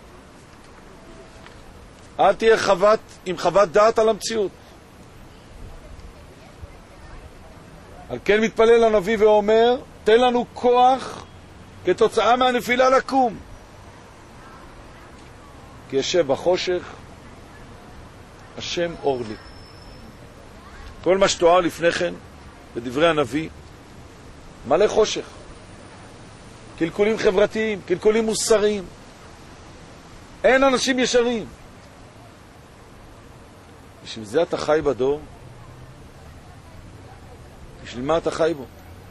אל תהיה חוות, עם חוות דעת על המציאות. על כן מתפלל הנביא ואומר, תן לנו כוח כתוצאה מהנפילה לקום. כי ישב בחושך, השם אור לי. כל מה שתואר לפני כן, בדברי הנביא, מלא חושך. קלקולים חברתיים, קלקולים מוסריים. אין אנשים ישרים. בשביל זה אתה חי בדור? בשביל מה אתה חי בו?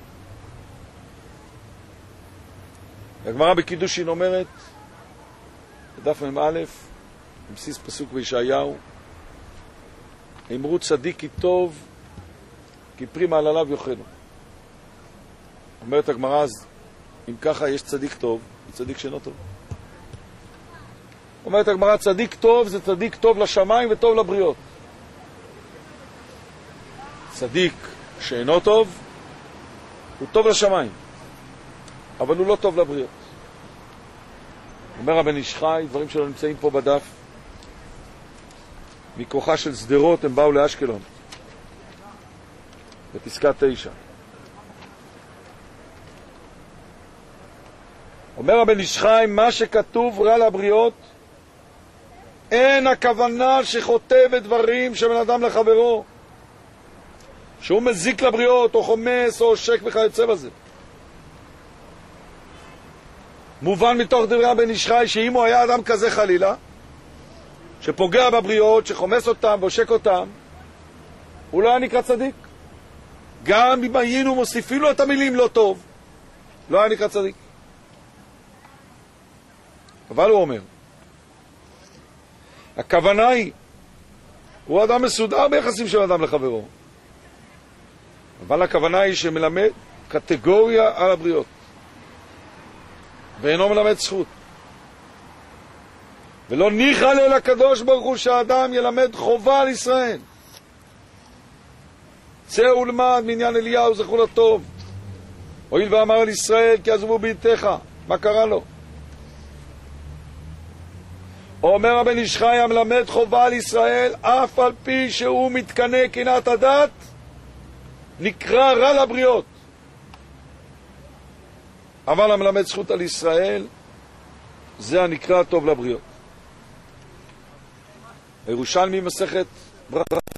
הגמרא בקידושין אומרת, בדף מ"א, בבסיס פסוק בישעיהו, אמרו צדיק כי טוב, כי פרי מעלליו יאכלו. אומרת הגמרא, אז אם ככה יש צדיק טוב וצדיק שאינו טוב. אומרת הגמרא, צדיק טוב זה צדיק טוב לשמיים וטוב לבריות. צדיק שאינו טוב הוא טוב לשמיים, אבל הוא לא טוב לבריות. אומר הבן איש חי, דברים שלא נמצאים פה בדף, מכוחה של סדרות הם באו לאשקלון בפסקה תשע. אומר הבן איש חי, מה שכתוב רע לבריות, אין הכוונה שחוטא בדברים של בן אדם לחברו, שהוא מזיק לבריות או חומס או עושק וכיוצא בזה. מובן מתוך דברי הבן איש חי שאם הוא היה אדם כזה חלילה, שפוגע בבריות, שחומס אותם ועושק אותם, הוא לא היה נקרא צדיק. גם אם היינו מוסיפים לו את המילים לא טוב, לא היה נקרא צדיק. אבל הוא אומר, הכוונה היא, הוא אדם מסודר ביחסים של אדם לחברו. אבל הכוונה היא שמלמד קטגוריה על הבריות. ואינו מלמד זכות. ולא ניחא ליל הקדוש ברוך הוא שהאדם ילמד חובה על ישראל. צא ולמד מעניין אליהו זכור לטוב. הואיל ואמר על ישראל כי עזבו בעתך. מה קרה לו? אומר הבן איש חי המלמד חובה על ישראל אף על פי שהוא מתקנה קנאת הדת נקרא רע לבריות. אבל המלמד זכות על ישראל זה הנקרא טוב לבריות. ירושלמי מסכת ברכה